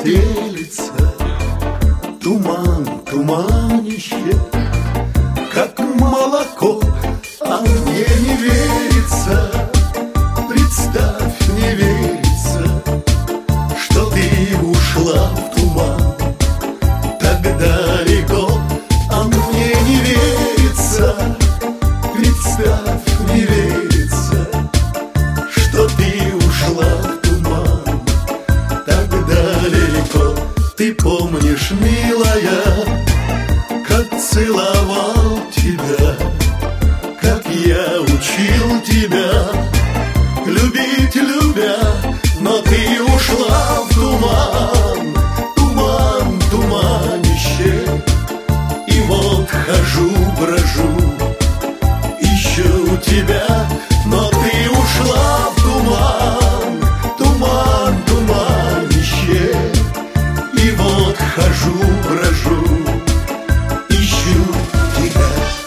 стелится, туман, туманище, как молоко, а мне не верится. Представь, не верится, что ты ушла в туман так далеко, а мне не верится. Представь, не верится, что ты ушла в туман так далеко. Ты помнишь, милая, как целовал тебя, как я учил тебя любить, любя, но ты ушла в туман, туман, туманище. И вот хожу, брожу, ищу тебя, но ты ушла в туман, туман, туманище. И вот хожу, брожу, ищу тебя.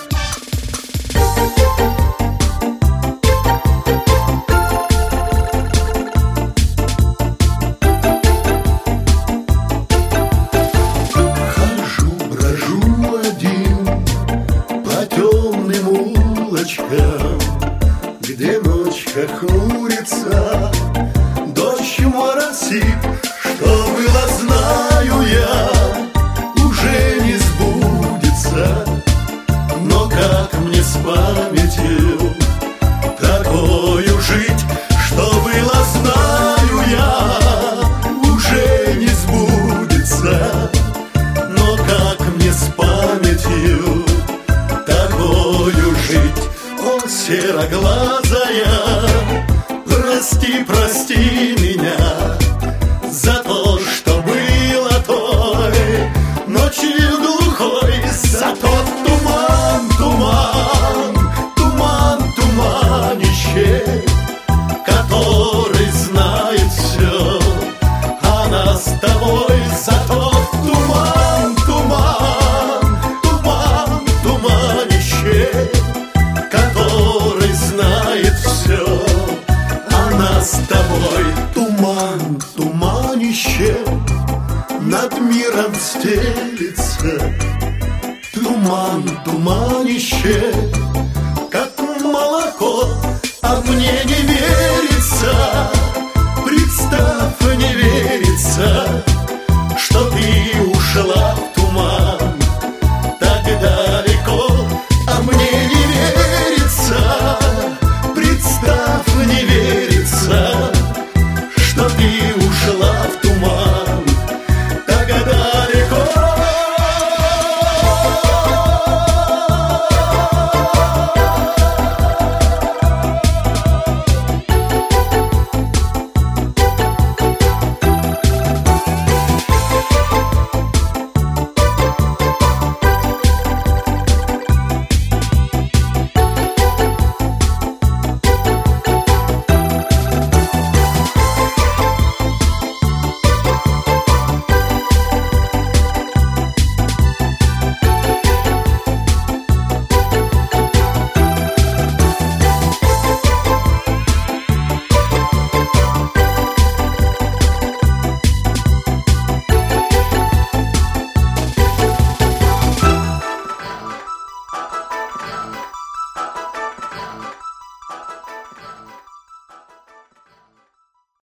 Хожу, брожу один по темным улочкам, где ночь хмурится, дождь моросит. Что было, знаю я, уже не сбудется. Но как мне с памятью такою жить? Что было, знаю я, уже не сбудется. Но как мне с памятью такою жить? О, сероглазая, прости, прости меня за то, что было той ночью глухой, за тот туман, туман, туман, туманище, который знает все о нас с тобой, за тот туман, туман, туман, туманище, который знает все о нас с тобой. Туман, туманище над миром стелится, туман, туманище, как молоко, а мне не верится. Представь, не верится,